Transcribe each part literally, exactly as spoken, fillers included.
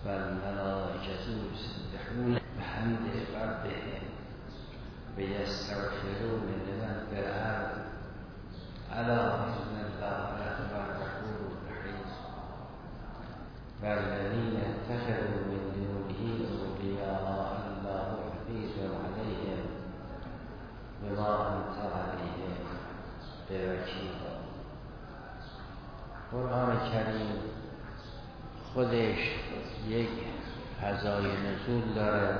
والملائکة یسبحون بحمد ربهم ویستغفرون لمن فی الارض الا ان الله هو الغفور الرحیم والذین اتخذوا من دونه اولیاء الله حفیظ علیهم بما انت علیهم بوکیل. قرآن کریم خودش یک فضای نزول داره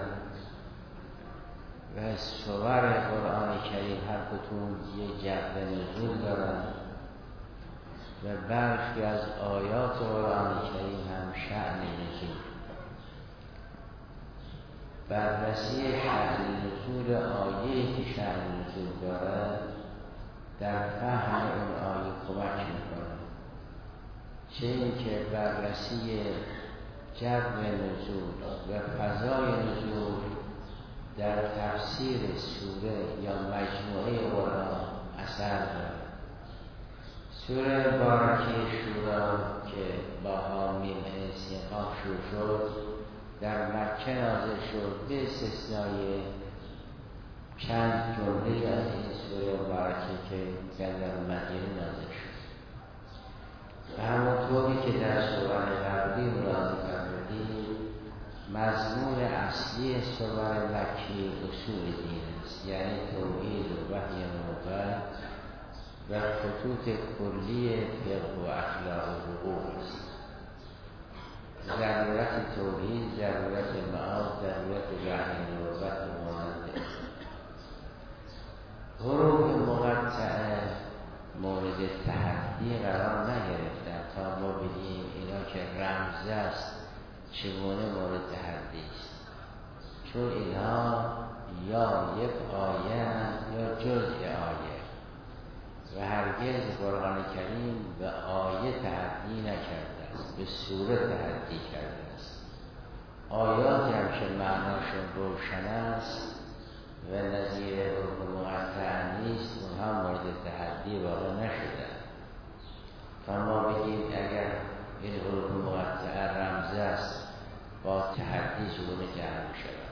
و صور قرآن کریم هر کدوم یک جو نزول دارن و برخی از آیات قرآن کریم هم شأن نزول. بررسی شأن نزول آیه‌ای که شأن نزول داره در فهم اون آیه کمک میکنه، چه اینکه بررسی جو نزول و فضای نزول در تفسیر سوره یا مجموعه قرآن اثر دارد. سوره بارکه شورا که با حامیم سین قاف شروع شد در مکه نازل شد به استثنای چند جمله از این سوره بارکه که در مدینه نازل شد. و همونطوری که در سوره قبلی ملاحظه کردید مضمون اصلی سور مکی اصول دین است، یعنی توحید و وحی نبوت و خطوط کلی فقه و اخلاق و حقوق است. ضرورت توحید، ضرورت معاد، ضرورت وحی نبوت و مانند حروف مقطعه مورد تحدی قرار نگرفتن تا ما بگیم اینا که رمز است چگونه مورد تحدی است، چون اینها یا یک آیه یا جزء آیه و هرگز قرآن کریم به آیه تحدی نکرده است، به سوره تحدی کرده است. آیاتی هم که معناشون روشن است و نظیر حروف مقطعه نیست اونها مورد تحدی واقع نشده. تا ما بگیم اگر این حروف مقطعه رمز است با تحدی چگونه جمع شود.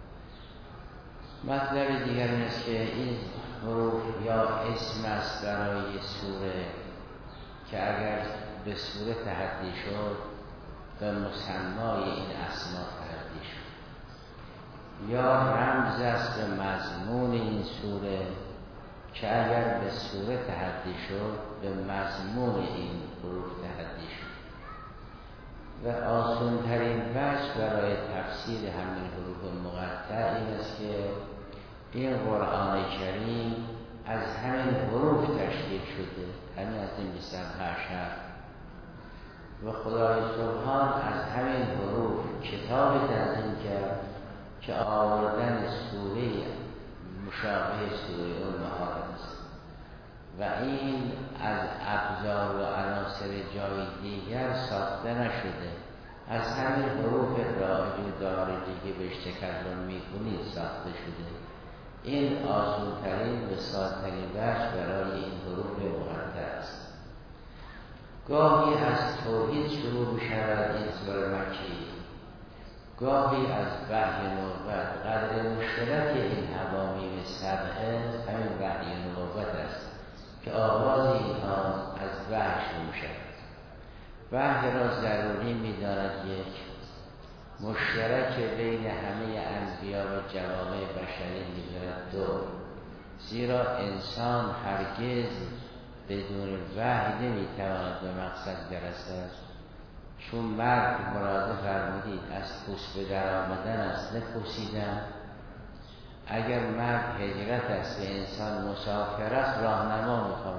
مطلب دیگر این است که این حروف یا اسم است برای سوره که اگر به سوره تحدی شد به مسمای این اسما تحدی شد، یا رمز است به مضمون این سوره که اگر به سوره تحدی شد به مضمون این حروف تحدی شد. و آسان ترین وجه برای تفسیر همین حروف مقطع این است که این قرآن کریم از همین حروف تشکیل شده، همین از این بیست و هشت حرف و خدای سبحان از همین حروف کتاب تنظیم کرد که آوردن سوره مشابه سوره امهات است و این از ابزار و عناصر جای دیگر ساخته نشده، از همین حروف رائج و دارجی که بهش تکلم میکنید ساخته شده. این آسان‌ترین و ساده‌ترین وجه برای این حروف مقطع است. گاهی از توحید شروع می‌شود این سوره مکی، گاهی از وحی نبوت. قدر مشترک این حوامیم سبعه همین وحی نبوت است که آغاز اینها از وحی شروع می‌شود. وحی را ضروری می‌داند یک مشترک بین همه انبیا و جوامع بشری می‌داند دو، زیرا انسان هرگز بدون وحی نمی‌تواند به مقصد برسد. چون مرگ مراد فرمودید از پوست به در آمدن است نه پوسیدن. اگر مرگ هجرت است و انسان مسافر است راهنما می‌خواد.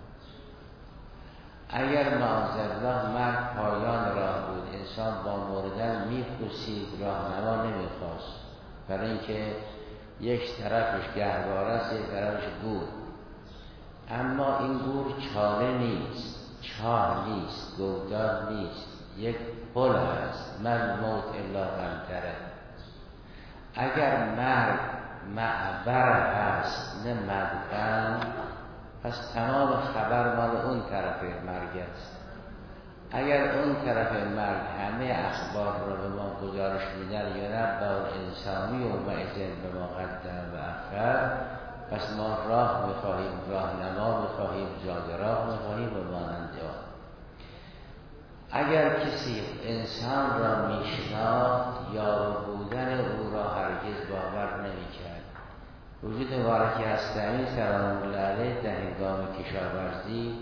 اگر معاذالله مرگ پایان راه بود انسان با مردن می‌پوسید، راهنما نمی‌خواست، برای اینکه یک طرفش گهواره است یک طرفش گور. اما این گور چاله نیست، چاه نیست، گودال نیست، یک پل است. من موت الا غمتره. اگر مرگ معبر است نه مدفن، پس تمام خبر مال اون طرف مرگ است. اگر اون طرف مرگ همه اخبار را به ما گزارش میدن یا رب الانسانی و معزن به ما قدم و اخر، پس ما راه میخواهیم، راهنما میخواهیم، جاده راه میخواهیم و مانند آن. اگر کسی انسان را میشناخت یا بودن او را هرگز باور نمیکرد. وجود مبارک هستمی سلام الله علیه در هنگام کشاورزی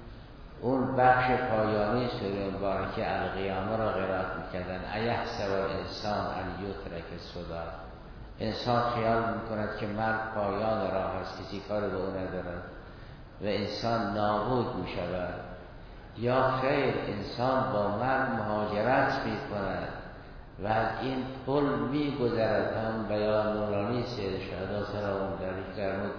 اون بخش پایانی سوره مبارکه القیامه را قرائت میکردن. ایحسب الانسان ان یترک سدی. انسان خیال میکند که مرگ پایان راه است، کسی کار به او ندارد و انسان نابود میشود. یا خیر، انسان با مرگ مهاجرت میکند و از این پل میگذرد. هم بیان نورانی سید شهدا سلام الله علیه فرمود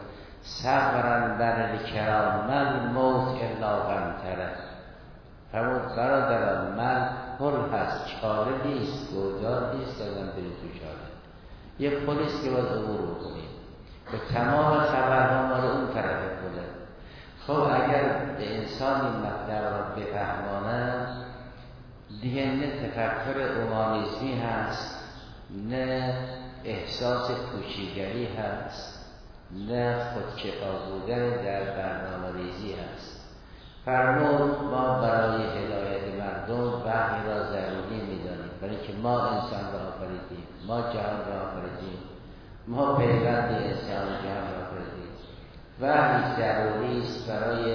صبرا بر الکرام الموت الا غمتره. فرمود برادران، مرگ پل هست، چاره نیست، گودار نیست آدم بری تو چاره. یه پلیست که باید عبور بکنیم و تمام خبرها مال اون طرف پله. خب اگر به انسان این مطلب را بفهمانند، دیگه نه تفکر اومانیزمی هست، نه احساس کوچیگری هست، نه خودکفا بودن در برنامه ریزی هست. فرمود ما برای هدایت مردم وحی را ضروری می‌دانیم، برای که ما انسان را آفریدیم، ما جهان را آفریدیم، ما پیوند انسان جهان را آفریدیم. وحی ضروری است برای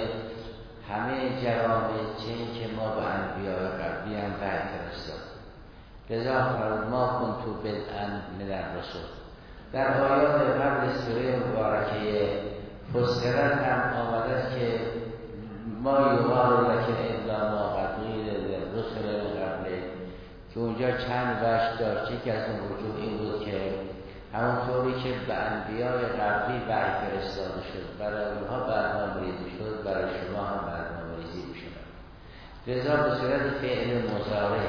همه جوامع، چنین که ما به انبیاء قبلی هم وحی فرستاد. لذا فرمود ما کنتو بدءا من الرسل. در آیات قبل سوره مبارکه فصلت هم آمده است که ما یقال لک الا ما قد قیل للرسل من قبلک، که اونجا چند وجه داشت. یکی از اون وجوه این بود که همونطوری که به انبیاء قبلی وحی فرستاده شد، برای اونها برنامه‌ریزی شد، برای شما هم برنامه‌ریزی می‌شود. لذا به صورت فعل مضارع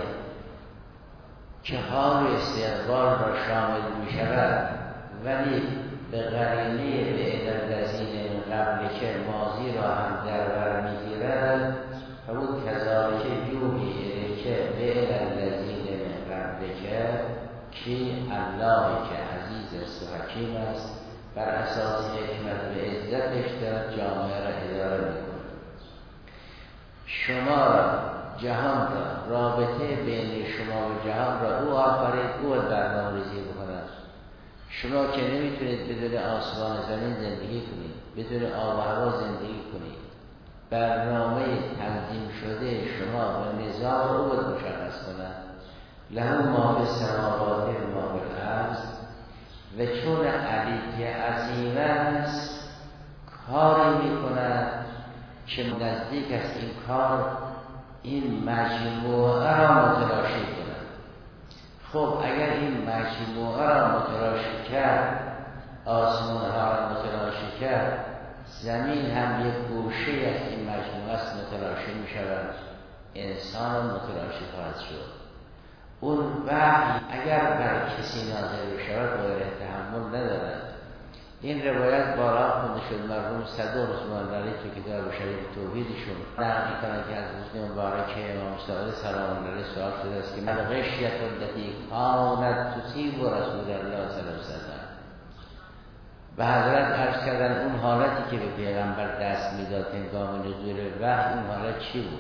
که حال استقبال را شامل می‌شود، ولی به قرینه به الذین من قبلک ماضی را هم در بر می‌گیرد. همون کذالک یوحی الیک به الذین من قبلک، کی الله که عزیز است و حکیم است، بر اساس حکمت و عزتش در جامعه را اداره می‌کند. شما را، جهان را، رابطه بین شما و جهان را او آفرید، او برنامه‌ریزی بکند. شما که نمیتونید بدون آسمان زمین زندگی کنید، بدون آب و هوا زندگی کنید. برنامه تنظیم شده شما و نظام رو باید مشخص کنند. له ما فی السماوات و ما فی الارض. و چون علی عظیم است، کاری میکند که نزدیک است این کار این مجموعه را متلاشی کند. خب اگر این مجموعه را متلاشی کرد، آسمان ها را متلاشی کرد، زمین هم یک گوشه از این مجموعه است، متلاشی می شود، انسان متلاشی خواهد شد. اون وحی اگر بر کسی نازل شود غیر تحمل ندارد. این روایت بارها خونده شد. مرحوم صدوق رحمة الله علیه تو کتاب شریف توحیدشون نقل می‌کنند که از حضرت مبارک امام صادق سلام الله علیه سوال شده است که الغشیة التي کانت تصیب رسول الله صلی الله علیه وسلم. به حضرت عرض کردن اون حالتی که به پیغمبر دست میداد هنگام نزول وحی، اون حالت چی بود؟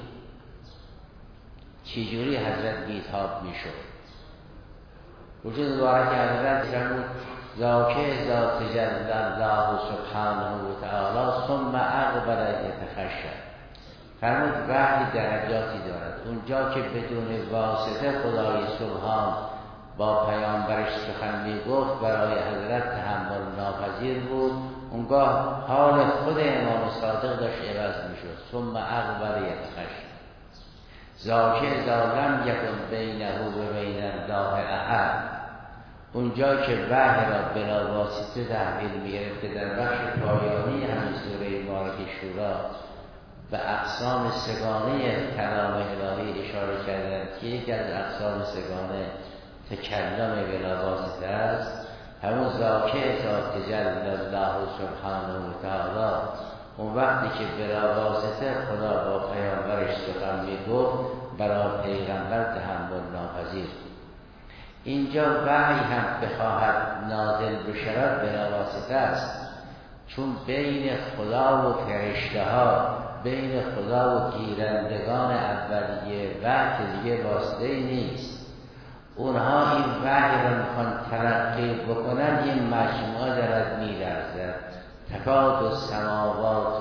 چجوری حضرت بیتاب میشد؟ وجود مبارک حضرت فرمود ذاکه ذات جل الله سبحانه و تعالی ثم اقبل یتخشع. فرمود وحی درجاتی دارد. اونجا که بدون واسطه خدای سبحان با پیامبرش سخن میگفت برای حضرت تحمل ناپذیر بود، اونگاه حال خود امام صادق داشت عوض میشد. ثم اقبل یتخشع. ذاکه ظالم یکن بینه و بین الله احد. اونجا که وحی را بلا واسطه تحویل می‌گرفت که در بخش پایانی همین سوره مبارکه شورا و اقسام سگانه کلام الهی اشاره کردند که یکی از اقسام سگانه تکلم بلا واسطه است. همون ذاکه ذات جل الله سبحانه و تعالی اون وقتی که بلا واسطه خدا با پیامبرش سخن میگفت، برای پیغمبر تحمل ناپذیر. اینجا وحی هم بخواهد نازل بشود بلا واسطه است، چون بین خدا و فرشته ها، بین خدا و گیرندگان اولیه وحی دیگه واسطه نیست. اونها این وحی را میخوان تلقی بکنن، این مجموعه دارد میلرزد. تکاد السماوات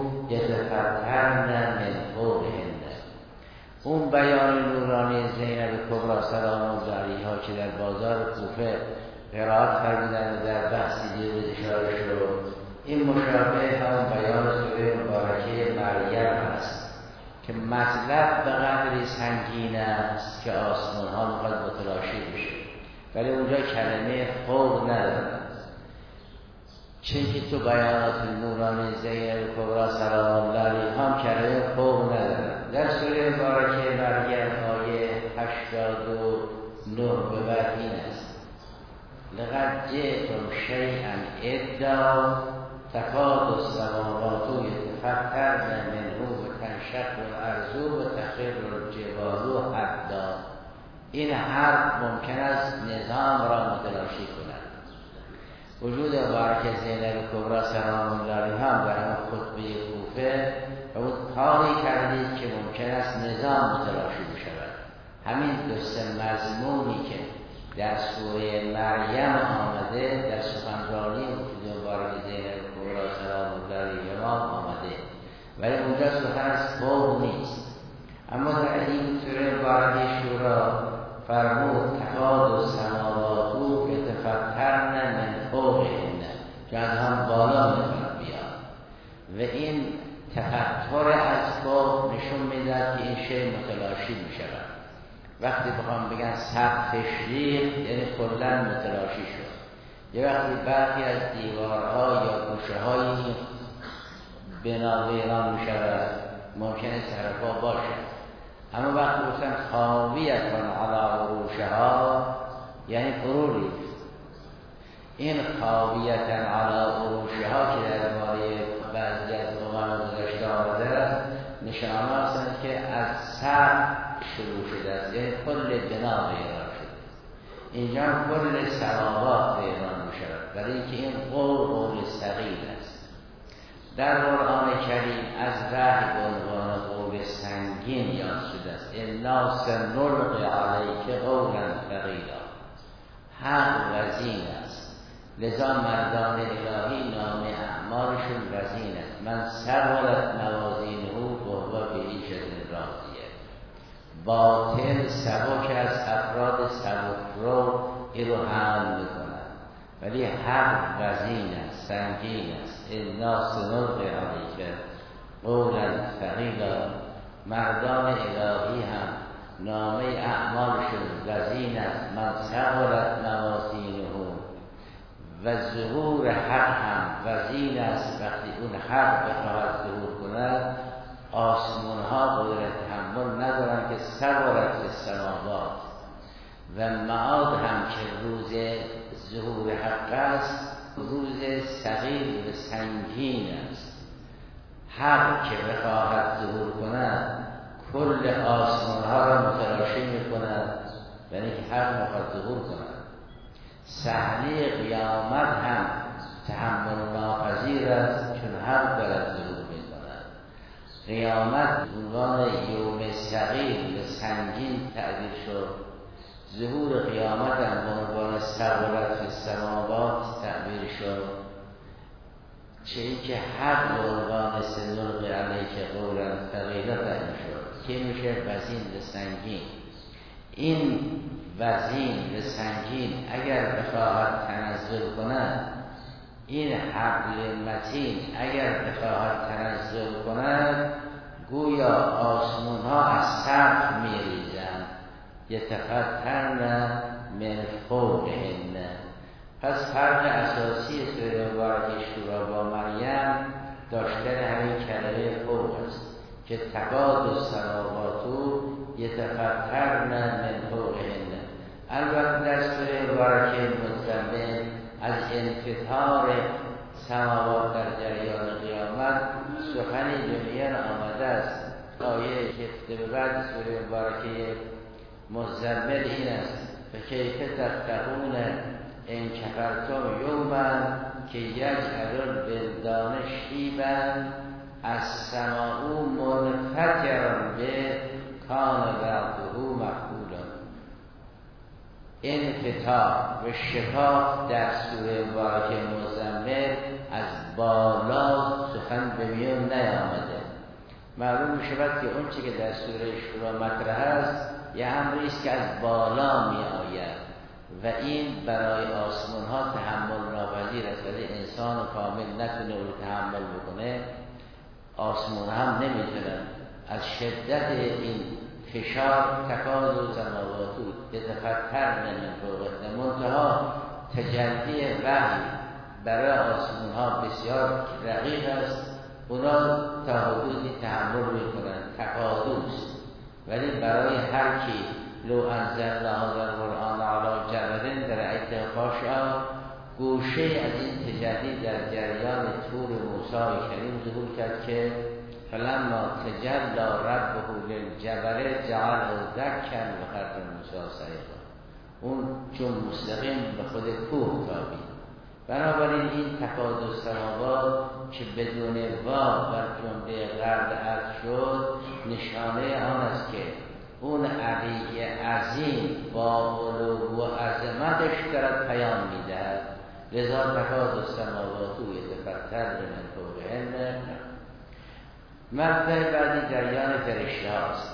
یتفطرن من فوقهن. اون بیان نورانی زینب کبری سلام الله علیها که در بازار کوفه قرائت فرمودن و در بحثی دیروز اشاره شد، این مشابه همون بیان سوره مبارکه مریم است که مطلب به قدری سنگین است که آسمان ها میخواد متلاشی بشه، ولی اونجا کلمه فوق ندارد. چون که تو بیانات نورانی زینب کبری سلام الله علیها هم کلمه فوق ندارد. در سوره مبارکه مریم آیه هشتاد و نه به بعد این است: لقد جئتم شیئا ادعا تکاد السماوات یتفطرن منه و تنشق الارض و تخر الجبال هدا. این حرف ممکن است نظام را متلاشی کند. وجود مبارکه زینب کبری سلام الله علیها هم در خطبه کوفه و اون کاری کردید که ممکن است نظام متلاشی بشود. همین دو سه مضمونی که در سوره مریم آمده در سخنرانی وجود مبارکه زینب کبری سلام الله علیها آمده، ولی اونجا سخن از فوق نیست. اما در این سوره مبارکه شورا فرمود تکاد السماوات یتفطرن من فوقهن، که از هم بالا میتواند بیاد و این تفطر از فوق نشون میدهد که این شی متلاشی میشود. وقتی بخوام بگن سقفش ریخت یعنی کلا متلاشی شد. یه وقتی برخی از دیوارها یا گوشه های بنا ویران میشود، ممکنه طرفا باشه. اما وقتی گفتن خاویتن علی عروشها یعنی فرو ریخت. این خاویتن علی عروشها که در باره بعضی از مقام گذشته آمده است، نشانه هستند که از سر شروع شده است، یعنی کل بنا ویران شده. اینجا کل سماوات ویران می شود، برای اینکه این قول قول ثقیل است. در قرآن کریم از وحی به عنوان قول سنگین یاد شده است. انا سنلقی علیک قولا ثقیلا. حق وزین است، لذا مردان الهی نام اعمالشون وزین است. من ثقلت موازینه وهو بعیشة راضیه. باطل سبک از افراد سبکرو این رو حمل میکنن، ولی حق وزین است، سنگین است. انا سنلقی علیک قولا ثقیلا. مردان الهی هم نامه اعمالشون وزین است. من ثقلت موازینه و ظهور حق هم وزین است. وقتی اون حق بخواهد ظهور کند، آسمان ها قدرت تحمل ندارن که ثقلت السماوات. و معاد هم که روز ظهور حق است، روز ثقیل و سنگین است. حق که بخواهد ظهور کند کل آسمان ها را متلاشی میکند، یعنی که حق میخواد ظهور کند. صحنه قیامت هم تحمل ناپذیر است، چون حق دارد ظهور میکند. قیامت عنوان یوم ثقیل و سنگین تعبیر شد. ظهور قیامت هم عنوان ثقلت السماوات تعبیر شد. چه اینکه حق به عنوان سنلقی علیک قولا ثقیلا تعبیر شد، که میشه وزین و سنگین. این وزین و سنگین اگر بخواهد تنزل کند، این حبل متین اگر بخواهد تنزل کند، گویا آسمان ها از سقف میریزند. یتفطرن من فوقهن. پس فرق اساسی سوره مبارکه شورا با مریم داشتن همین کلمه فوق است که تکاد السماوات یتفطرن من فوقهن. البته در سوره مبارکه مزمل از انفطار سماوات در جریان قیامت سخن جمیان آمده است آیه که به بعد سوره مبارکه مزمل این است فکیف تتقون ان کفرتم یوما که یجعل الولدان شیبا السماء منفجرا به کان وعده مفعولا. انفطار و شفاف در سوره مبارکه مزمل از بالا سخن به میان نیامده. معلوم می شود که اون چی که در سوره شورا مطرح است یه امری است که از بالا می آید و این برای آسمان ها تحمل ناپذیر است. ولی انسان کامل نتونه او تحمل بکنه، آسمان هم نمیتونن. از شدت این فشار تکاد و سماوات یتفطرن من فوقهن. منتها تجلی وحی برای آسمان ها بسیار رقیق است، اونا تا حدودی تحمل میکنن، تقادوست. ولی برای هر کی لو انزلنا هذا القرآن علی جبل لرأیته خاشعا، گوشه از این تجلی در جریان طور موسی کریم ظهور کرد که فلما تجلی ربه للجبل جعله دکا وخر موسی صعقا. اون چون مستقیم به خود کوه تابید. بنابراین این تکاد السماوات که بدون واو بر جمله غرب عرض شد نشانه آن است که اون علی عظیم با علو و عظمتش دارد پیام میدهد. لذا تکاد السماوات یتفطرن من فوقهن. مطلب بعدی جریان فرشته هاست.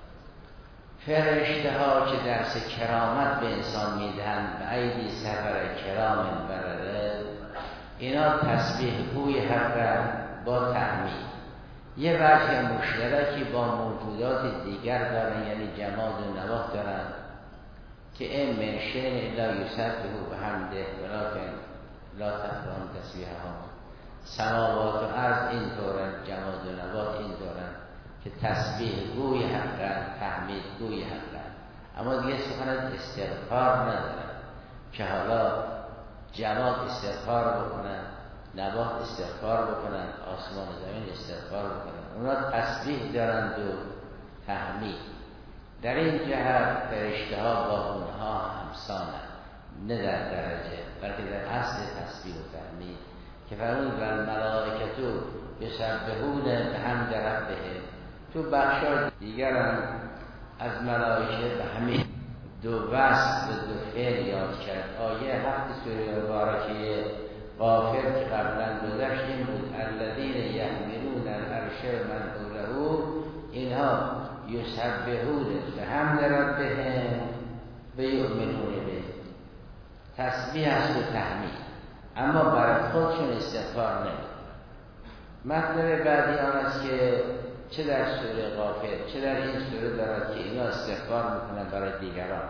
فرشته ها که درس کرامت به انسان میدهند به ایدی سفر کرام برره، اینا تسبیح گوی حق با تحمید. یه وجه مشترکی با موجودات دیگر دارن، یعنی جماد و نبات دارن که این من شیء لا یسبح بحمده ولکن لا تفقهون تسبیحهم. سماوات و ارض این طورن، جماد و نبات این طورن که تسبیح گوی حقن، تحمید گوی حقن، اما دیگه سخن استغفار ندارن که حالا جماد استغفار بکنن، نبات استغفار بکنن، آسمان و زمین استغفار بکنن. اونا تسبیح دارند و تحمید. در این جهت فرشته ها با اونها همسانند، نه در درجه بلکه در اصل تسبیح و تحمید که فرمود و الملائکتو یسبحون بحمد ربهم. تو بخشای دیگر هم از ملائکه به همین دو وصف و دو فعل یاد کرد. آیه هفت سوره مبارکه غافر که قبلا گذشت این بود الذین یحملون العرش و من حوله، اینها یسبحون بحمد ربهم و یؤمنون به. تسبیح است و تحمید، اما برای خودشون استغفار نمید. مطلب بعدی آن است که چه در سوره غافر چه در این سوره دارد که اینا استغفار میکنن برای دیگران.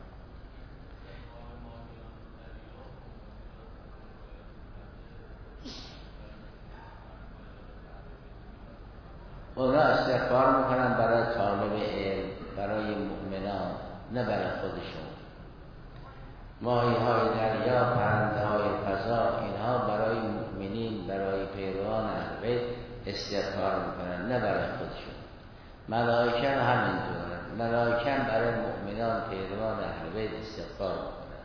اونا استغفار میکنن برای طالب علم، برای مؤمنان، نه برای خودشون. ماهی های دریا، پرنده های فضا، اینها برای مؤمنین، برای پیروان اهل بیت استغفار میکنن، نه برای خودشون. ملائکه همینطوره، ملائکه برای مؤمنان، پیروان اهل بیت استغفار میکنن.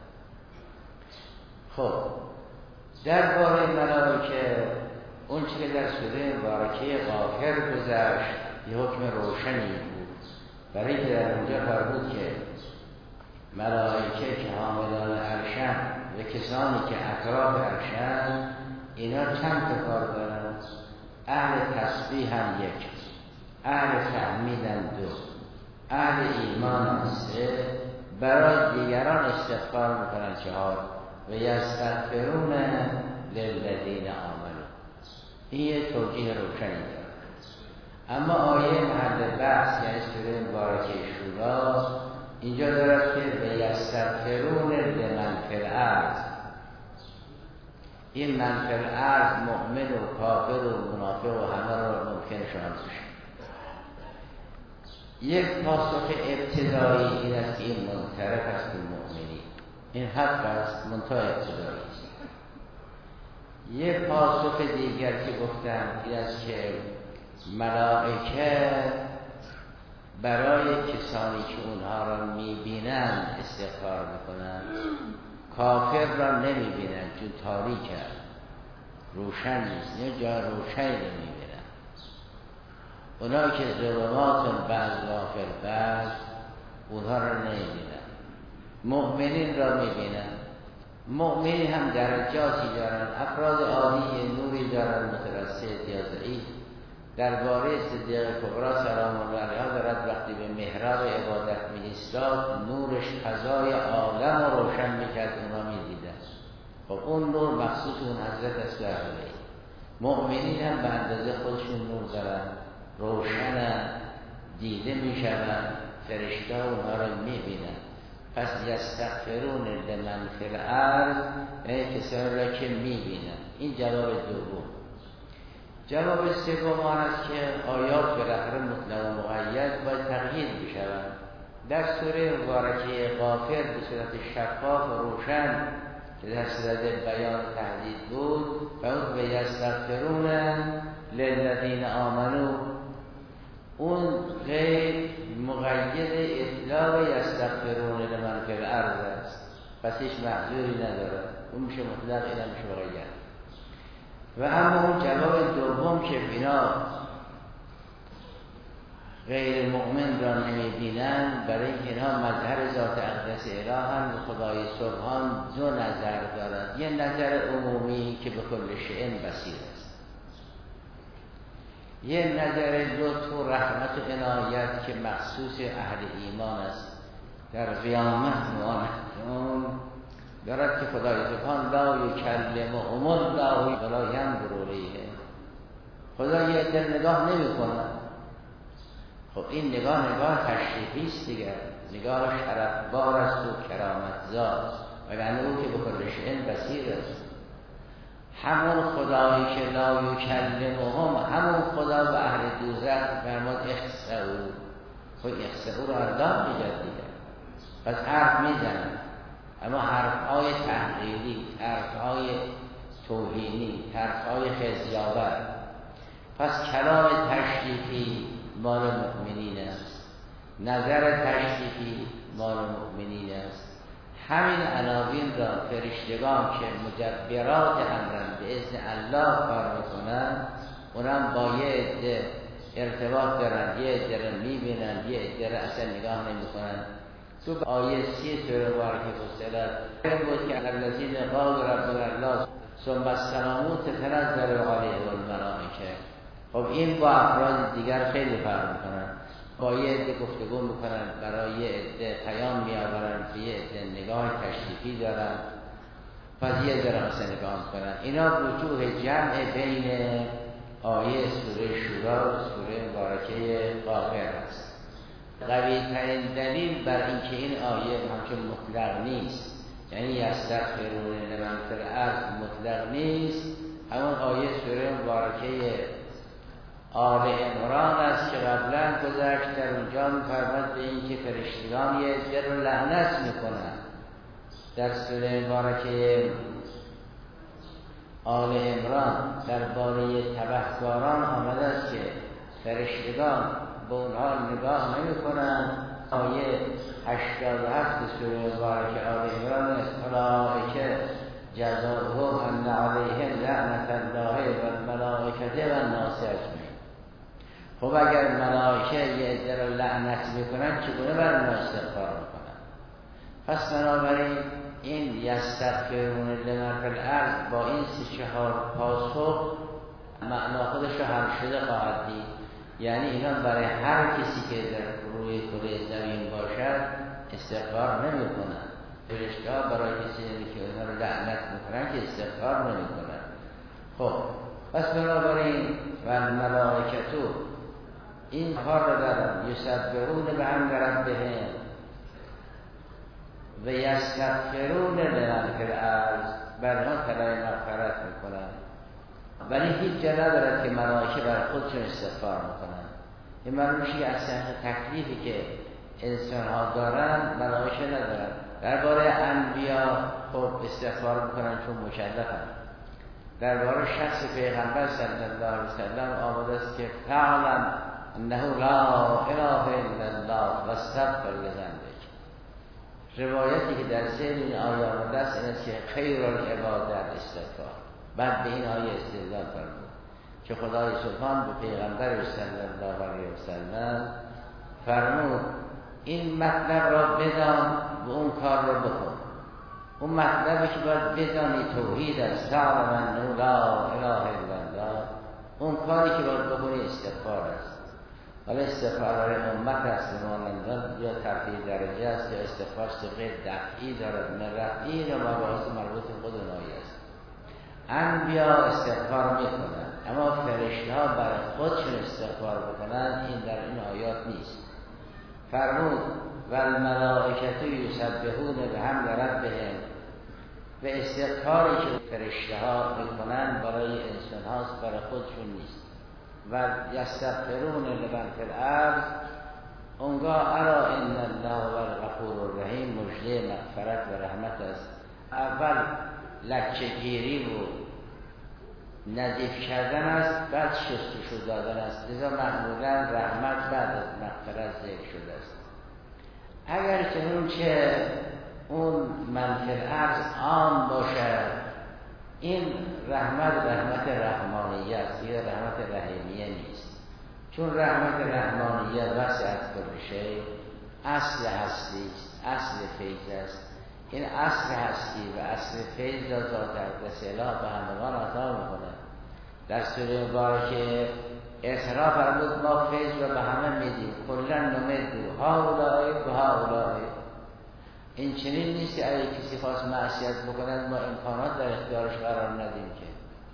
خب درباره ملائکه اون چیزی که در سوره مبارکه غافر گذشت یه حکم روشنی بود، برای که در اونجا فرمود که ملائکه که حاملان عرشن و کسانی که اطراف عرشن اینا چند تا کار دارن؟ اهل تسبیح هم یک، اهل تحمید هم دو، اهل ایمان هم سه، برای دیگران استغفار میکنن چهار، و یستغفرون للذین آمنوا. این یه توجیه روشنی داره. اما آیه محل بحث یعنی سوره مبارکه شورا اینجا دارد که به یستغفرون لمن فی الارض. این من فی الارض مؤمن و کافر و منافق و همه رو ممکن شامل بشه. یک پاسخ ابتدایی این است که این منطرف است به مؤمنی، این حق است، منتها ابتدایی است. یک پاسخ دیگر که گفتم این است که ملائکه برای کسانی که اونها را میبینن استغفار میکنن، کافر را نمیبینن چون تاریک است، روشن نیست، یه جا روشنی رو میبینن. اونایی که ظلماتون بعض غافل بعض، اونها را نمیبینن. مؤمنین را میبینن. مؤمنین هم درجاتی دارن، افراد عادی نوری دارن، متوسط یا ضعیف. درباره صدیقه کبری سلام الله علیها دارد وقتی به محراب عبادت می ایستاد نورش فضای عالم رو روشن میکرد، اونا میدیدن. خب اون نور مخصوص اون حضرت است. مؤمنین هم به اندازه خودشون نور دارن، روشنن، دیده میشون، فرشته اونها رو میبینن. پس یستغفرون لمن فی الارض، یعنی کسانی را که میبینن. این جواب دوم. جواب سوم آن است که آیات بالاخره مطلق و مقید باید تغییر بشوند. در سوره مبارکه غافر به صورت شفاف و روشن که در صورت بیان تهدید بود، فرمود به یستغفرون للذین آمنو، اون غیر مقید اطلاق یستغفرون لمن فی الارض است، پس هیچ محذوری نداره. اون میشه مطلق، این هم میشه مقید. و اما اون جواب دوم که اینا غیر مؤمن را نمیبینن، برای اینکه اینها مظهر ذات اقدس اله هم خدای سبحان دو نظر دارد. یه نظر عمومی که به کل شیء بصیر است، یه نظر لطف و رحمت و عنایت که مخصوص اهل ایمان است. در قیامت موانتون دارد که خدای سبحان لا یکلمهم الله ولا ینظر الیه، خدا یه در نگاه نمی کنه. خب این نگاه نگاه تشریفی است دیگر، نگاه شرفبار است و کرامت زاد، وگرنه او که به کل شیء بصیر است. همون خدایی که لا یکلمهم، همون خدا به اهل دوزخ فرمود اخسئوا. خب اخسئوا را الله میگه دیگر، پس حرف میزنن، اما حرفهای تحقیری، حرفهای توهینی، حرفهای خزی‌آور. پس کلام تشریفی مال مؤمنین است، نظر تشریفی مال مؤمنین است. همین عناوین را فرشتگان که مجبرات امرن به اذن الله کار میکنن، اونم با یه عده ارتباط دارن، یه عده رو میبینن، یه عده رو اصلا نگاه نمیکنن. تو آیه سی سوره مبارکه فصلت این بود که الذین قالوا ربنا الله ثم استقاموا تتنزل علیهم الملائکه. خب این با افراد دیگر خیلی فرق میکنن. با یه عده گفتگو میکنن، برای یه عده پیام میآورن، به یه عده نگاه تشریفی دارن، پس یه عده را اصلا نگاه میکنن. اینا وجوه جمع بین آیه سوره شورا و سوره مبارکه غافر است. قوی ترین دلیل بر اینکه این آیه همچون مطلق نیست، یعنی یستغفرون لمن فی الارض مطلق نیست، همون آیه سوره مبارکه آل عمران است که قبلا گذشت. در اونجا می‌فرماد به اینکه فرشتگان یه عده رو لعنت میکنن. در سوره مبارکه آل عمران درباره تبهکاران آمده است که فرشتگان به اونها نگاه نمی کنن. آیه هشتاد و هفت سوره مبارکه آل عمران است اولئک جزاؤهم ان علیهم لعنت الله و الملائکه و الناس اجمعین. خب اگر ملائکه یه عده را لعنت میکنن، چگونه بر اونها استغفار میکنن؟ پس بنابراین این یستغفرون لمن فی الارض با این سه چهار پاسخ معنا خودش رو هم شده خواهد دید. یعنی اینا برای هر کسی که در روی کره زمین باشد استغفار نمی کنن. فرشته‌ها برای کسی که اونها رو لعنت میکنن که استغفار نمی کنن. خب پس بنابراین و ملائکتو این کار رو دارن، یسبحون بحمد ربهم و یستغفرون لمن فی الارض، برها طلب مغفرت میکنن. ولی هیچ جا ندارد که ملائکه بر خودشون استغفار میکنن. این معلوم میشه که اصلا تکلیفی که انسان ها دارن ملائکه ندارن. درباره انبیا خب استغفار میکنن چون مکلفن. درباره شخص پیغمبر صلی الله علیه و سلم آمده است که فعلا انه لا اله الا الله و استغفر لذنبک. روایتی که در ذهن این آیه آمده است این است که خیر العبادت استغفار. بعد به این آیه استدلال فرمود که خدای سبحان به پیغمبر صلی الله علیه و سلم فرمود این مطلب را بدان و اون کار را بکن. اون مطلبی که باید بدانی توحید است، تعلم انه لا اله الا الله. اون کاری که باید بکنی استغفار است. حالا استغفار برای امت است مانند یا ترفیع درجه است یا استغفار صفه دفعی دارد، نه رفعی یا مباحث مربوط به خود اون آیه است. انبیا استغفار میکنند اما فرشته ها برای خودشون استغفار بکنند این در این آیات نیست. فرمود و الملائکه یسبحون بحمد ربهم. به استغفاری که فرشته ها میکنند برای انسان هاست، برای خودشون نیست. و یستغفرون لمن فی الارض، اونگاه ارا ان الله هو الغفور الرحیم، مژده مغفرت و رحمت است. اول لکه‌گیری و نظیف کردن است، بعد شستشو دادن است. لذا معمولا رحمت بعد از مغفرت ذکر شده است. اگر چنون که اون من فی الارض عام باشد، این رحمت رحمت رحمانیه است، یا رحمت رحیمیه نیست. چون رحمت رحمانیه وسعت کل شیء، اصل هستی است، اصل فیض است. این اصل هستی و اصل فیض را ذات اقدس اله به همگان عطا میکنه. در سوره مبارکه اعتراف فرمود ما فیض را به همه میدیم، کلا نمدو هؤلاء و هؤلاء. این چنین نیست که اگه کسی خواست معصیت بکند ما امکانات در اختیارش قرار ندیم که.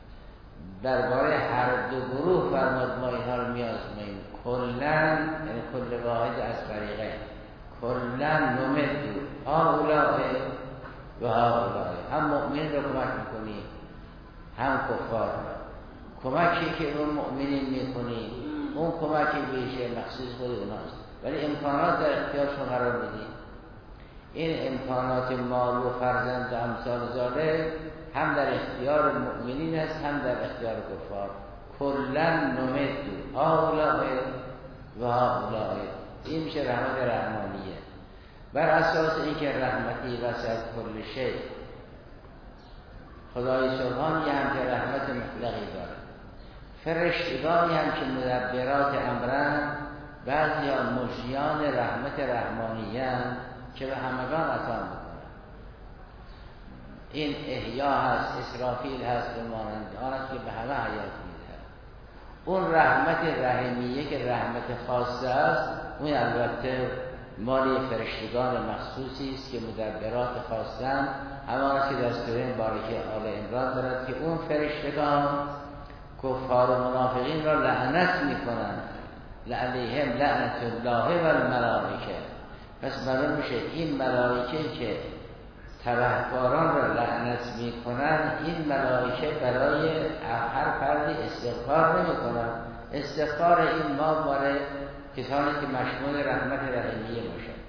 درباره هر دو گروه فرمود ما اینها رو میازماییم، کلا یعنی کل واحد از فریقین، کلا نمدو هؤلاء و هؤلاء. هم مؤمنین رو کمک میکنی هم کفار. کمکی که اون مؤمنین میکنی اون کمکی بیشه مخصوص خود اوناست، ولی امکانات در اختیارشون قرار میدی. این امکانات مال و فرزند و امثال ذالک هم در اختیار مؤمنین است هم در اختیار کفار. کلا نمدو هؤلاء و هؤلاء. این میشه رحمت رحمانیه. بر اساس اینکه رحمتی وسعت کل شیء، خدای سبحان یه هم که رحمت مطلقی داره. فرشتگانی هم که مدبرات امرن، بعضی ها مجریان رحمت رحمانیه هم که به همگان عطا میکنن. این احیا هست، اسرافیل هست و مانند آن است که به همه حیات میده. اون رحمت رحیمیه که رحمت خاصه است، اون البته مالی فرشتگان مخصوصی است که مدبرات خاصن. همان است که در سوره مبارکه آل عمران دارد که اون فرشتگان کفار و منافقین را لعنت میکنند، لعلیهم لعنت الله و الملائکه. پس معلوم میشه این ملائکه که تبهکاران را لعنت میکنند، این ملائکه برای هر فردی استغفار نمیکنند. استغفار این ما برای کسانی که مشمول رحمت رحیمیه باشند.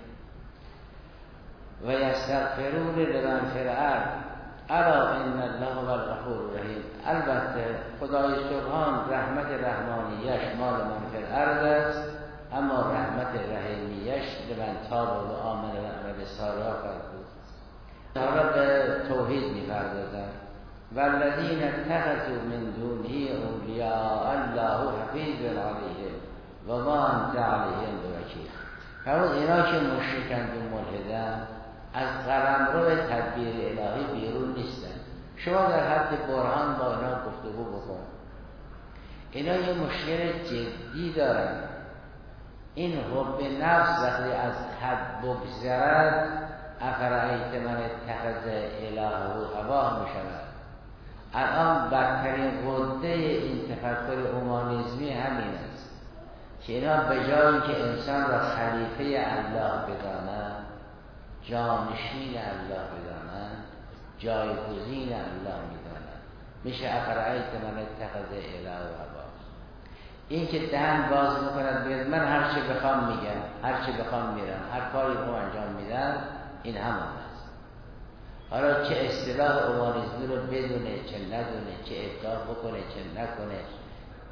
و یستغفرون لمن فی الارض الا ان الله هو الغفور الرحیم. البته خدای سبحان رحمت رحمانیش مال من فی الارض است، اما رحمت رحیمیش لمن تاب و آمن و عمل صالح فرمود. حالا به توحید می‌پردازند. والذین اتخذوا من دونه اولیاء الله حفیظ علیهم و ما انت علیهم بوکیل. فرمود اینا که مشرکند و ملحدند از قلمرو تدبیر الهی بیرون نیستن. شما در حد برهان با اینا گفتگو بکن. اینا یه مشکل جدی دارن. این حب نفس وقتی از حد بگذرد افرایت من اتخذ الهه هواه می شود. الان بدترین غده این تفکر اومانیزمی همین است که اینا به جایی که انسان را خلیفه الله بدانند، جانشین الله بدانند، جایگزین الله میدانند. میشه افرایت من اتخذ الهه هواه. این که دهن باز میکند بیاد من هر چی بخوام میگم، هر چی بخوام میرم، هر کاری رو انجام میدم، این همون است. حالا چه اصطلاح اومانیزمی رو بدونه چه ندونه، چه ادعا بکنه چه نکنه،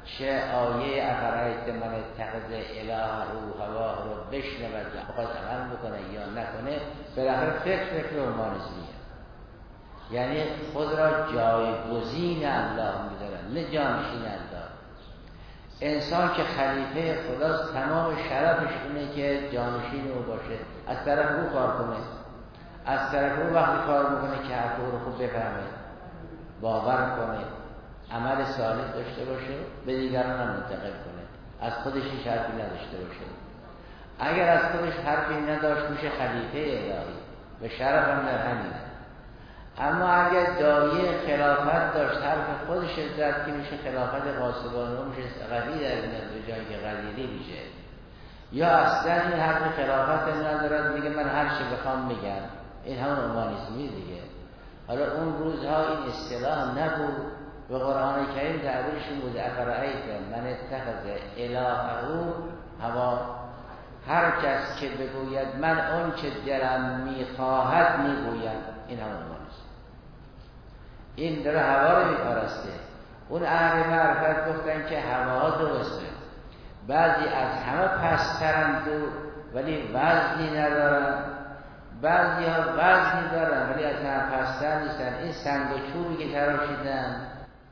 چه آیه افرایت من اتخذ اله رو هوا رو بشنود و بخواد عمل بکنه یا نکنه، بالاخره فکر فکر اومانیسمیه، یعنی خود را جایگزین الله می‌دارن نه جانشین الله. انسان که خلیفه خداست تمام شرفش اینه که جانشین او باشه، از طرف او کار کنه، از طرف او وقتی کار میکنه که حرف او رو خوب بفهمه، باور کنه، عمل صالح داشته باشه، به دیگران هم منتقل کنه، از خودش هیچ حرفی نداشته باشه. اگر از خودش حرفی نداشت میشه خلیفه الهی و شرف هم در همینه. اما اگر دایه خلافت داشت حرف خودش زد که میشه خلافت غاصبانه، میشه قوی در این به جایی که قلیلی میشه، یا اصلا این حرف خلافت ندارد میگه من هر چی بخوام میگم، این همون اومانیسمی دیگه. حالا اون روزها این اصطلاح نبود و قرآن کریم تعبیرشون بود افرایت من اتخذ الهه هوا، هر کس که بگوید من اون چه دلم میخواهد میگویم، این همون اومانیسم، این داره هوا رو میپرسته. اون اهل معرفت گفتن که هوا درسته، بعضی از همه پسترند ولی وزنی ندارن، بعضی ها وزنی دارن ولی از همه پستر نیستن. این سنگ و چوبی که تراشیدن،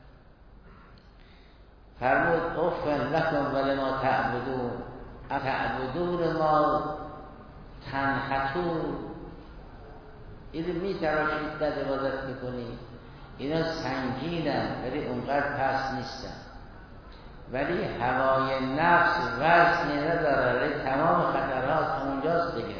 فرمود افن لکم ولما تعبدون اتعبدون ما تنحتون، اینو می تراشید بعد عبادت میکنی. اینا سنگینن ولی اونقدر پست نیستن، ولی هوای نفس وزنی نداره، ولی تمام خطرات اونجاست دیگه.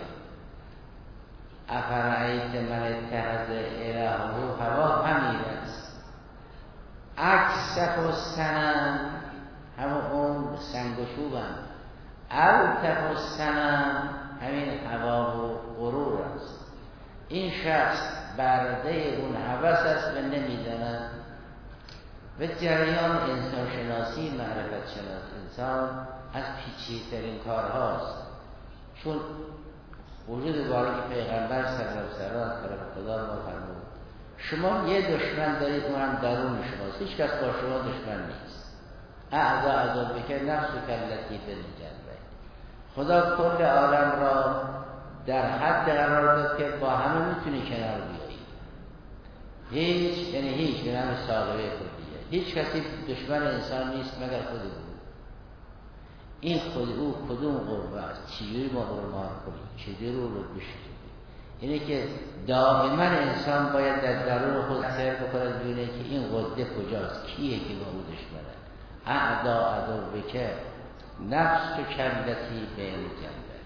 افرایت من اتخذ الهه هوا همین است. اکسف و سنن همون اون سنگ و چوبن، التف و سنن همین هوا و غرور است. این شخص برده اون هوس است و نمیداند. و جریان انسان شناسی، معرفت شناس انسان از پیچیده‌ترین کارهاست، چون وجود باری که پیغمبر صلی الله علیه و آله طرف خدا ما فرمود شما یه دشمن دارید، اونم درون شماست، هیچ کس با شما دشمن نیست. اعضا اعضا بکر نفس و کلتی بنجنبه. خدا کل عالم را در حد قرار داد که با همه میتونی کنار بیایی، هیچ یعنی هیچ به نام ساقبه کلیه، هیچ کسی دشمن انسان نیست مگر خود او. این خود او کدوم قوه است؟ چجوری ما رو مار کنیم، چجوری رو رو بشکنیم؟ اینه که دائما انسان باید در درون خود سر بکنه ببینه که این قده کجاست، کیه که با او دشمنه. اعدا عدو بکر نفس و کلتی بین جنبری،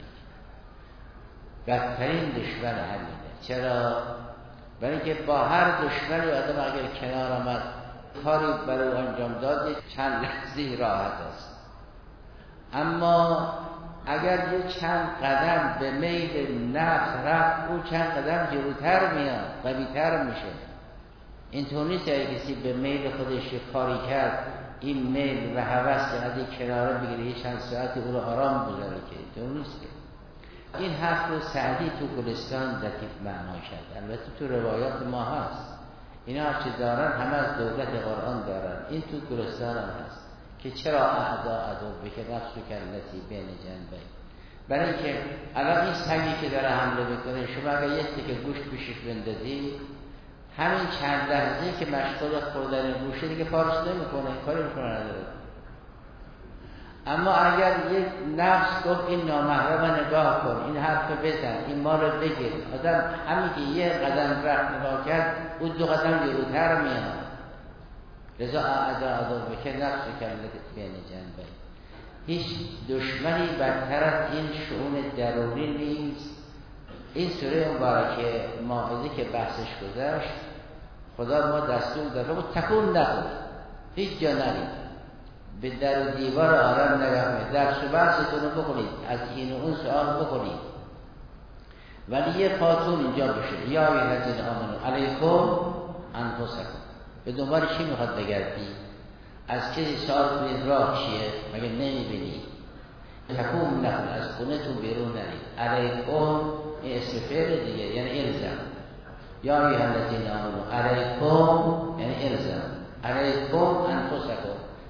بدترین دشمن همینه. چرا؟ برای اینکه با هر دشمنی آدم اگر کنار آمد کاری برای او انجام داد چند لحظه راحت است، اما اگر یه چند قدم به میل نفس رفت، او چند قدم جلوتر میاد، قوی‌تر میشه. اینطور نیست اگه کسی به میل خودش کاری کرد، این میل و هوس که از کناره بگیره یه چند ساعتی او رو آرام بذاره، که اینطور نیست. که این حرف رو سعدی تو گلستان لطیف معنا کرد، البته تو روایات ما هست، اینا هرچی دارن همه از دولت قرآن دارن، این تو گلستان هم هست که چرا اعدا عدو بکر نفس و کلتی بین جنبه. برای اینکه الان این سنگی که داره حمله میکنه، شما اگر یه تکه گوشت بشش بندازی، همین چند لحظه که مشغول خوردن گوشه دیگه پارش نمیکنه، کاری رو نداره. اما اگر یک نفس گفت این نامحرم نگاه کن، این حرف بزن، این ما رو بگیر، آدم همین که یه قدم رفت نگاه کرد، او دو قدم جلوتر میاد. لذا اعدا عدو بکر نفس و کلتی بین جنبه. هیچ دشمنی بدتر از این شؤون درونی نیست. این سوره مبارکه مائده که بحثش گذشت، خدا ما دستور داده بود تکون نخورید، هیچ جا نرید، به در و دیوار عالم نگاه کنید، درس و بحثتون رو بکنید، از این و اون سوال بکنید، ولی یه پاتون اینجا بشه. یا ایه‌الذین آمنوا علیکم انفسکم. به دنبال چی میخواد بگردی؟ از کسی سوال کنید راه چیه؟ مگه نمیبینی؟ تکون نخون، از خونه تو بیرون نرید. علیکم این اسم فعل دیگه، یعنی الزم. یا ایه‌الذین آمنوا علیکم یعنی الزم، علیکم انفسکم،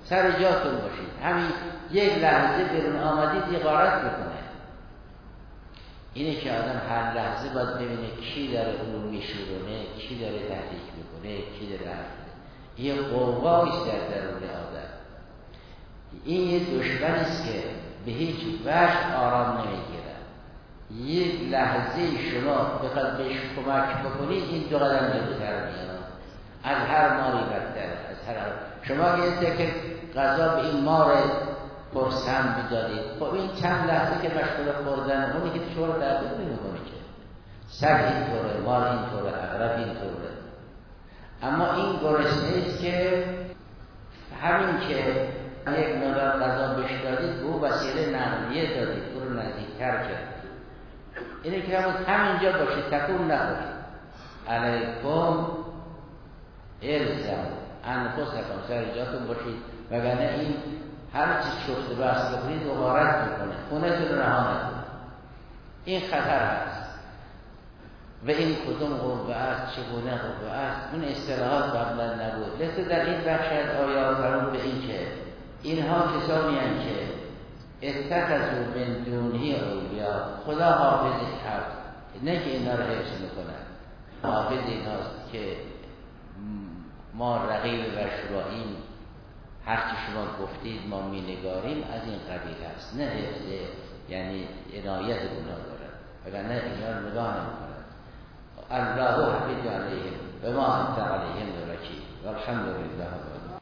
سر جاتون باشید. همین یک لحظه بیرون آمدید یه غارت میکنه. اینه که آدم هر لحظه باید ببینه کی داره اون میشورونه، کی داره تحریک میکنه، کی داره حرف میزنه. یه قواییست در درون آدم. این یه دشمنیست که به هیچ وجه آرام نمیگیره. یک لحظه شما بخواد بهش کمک بکنید این دو قدم جلوتر میاد، از هر ماری بدتر، از هر شما اگه که غذا به این مار پرسم بدادید، خب این چند لحظه که مشغول خوردن اونی که شما رو درد نمیکنه که سگ اینطوره، مار اینطوره، عقرب اینطوره. اما این گرسنه است که همین که یک مقدار غذا بهش دادید به او وسیله نقلیه دادید، او رو نزدیکتر کرد. اینه که همینجا باشید، تکون نخورید. علیکم الزم انفسکم، سر جاتون باشید، وگرنه این هر چیز شفته بحث بکنید و غارت میکنه، خونتون رو رها نکنید. این خطر هست. و این کدوم قوه است، چگونه قوه است، اون اصطلاحات قبلا نبود. لذا در این بخش از آیات فرمود به این که اینها کسانی هستند که اتخذوا من دونه اولیا، خدا حافظ کرد، نه که اینا رو حفظ میکنن، حافظ ایناست که ما رقیب و شراییم، هر چی شما گفتید ما می نگاریم، از این قبیل است. نه حفظ یعنی عنایت اونا دارد، وگرنه اینا رو نگاه نمیکنن. الله حفظ علیهم و ما انت علیهم وکیل والحمد لله.